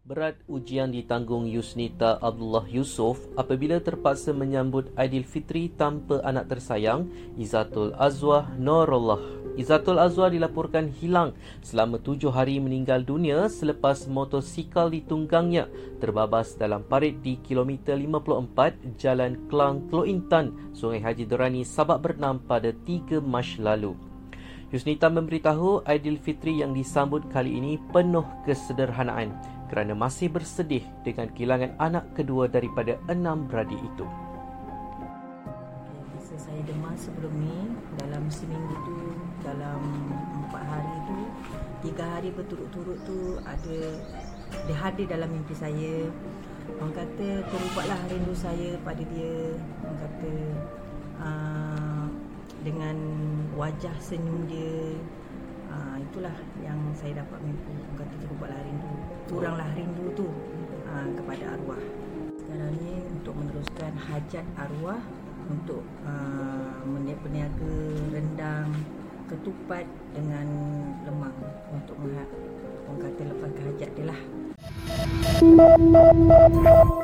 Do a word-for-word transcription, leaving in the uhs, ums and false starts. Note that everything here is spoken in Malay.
Berat ujian ditanggung Yusnita Abdullah Yusof apabila terpaksa menyambut Aidilfitri tanpa anak tersayang, Izzatul Azwah Nurullah. Izzatul Azwah dilaporkan hilang selama tujuh hari meninggal dunia selepas motosikal ditunggangnya terbabas dalam parit di kilometer lima puluh empat Jalan Klang Klointan, Sungai Haji Durrani, Sabak Bernam pada tiga Mac lalu. Yusnita memberitahu Aidilfitri yang disambut kali ini penuh kesederhanaan kerana masih bersedih dengan kehilangan anak kedua daripada enam beradik itu. Masa saya demam sebelum ni, dalam seminggu tu, dalam empat hari tu, tiga hari berturut-turut tu ada dia hadir dalam mimpi saya. Orang kata terubahlah rindu saya pada dia. Orang kata uh, dengan wajah senyum dia, uh, itulah yang saya dapat mimpi. Orang kata terubahlah rindu, kuranglah rindu tu uh, kepada arwah. Sekarang ni untuk meneruskan hajat arwah, untuk uh, berniaga rendang, ketupat dengan lemang untuk orang kata lepaskan hajat dia lah.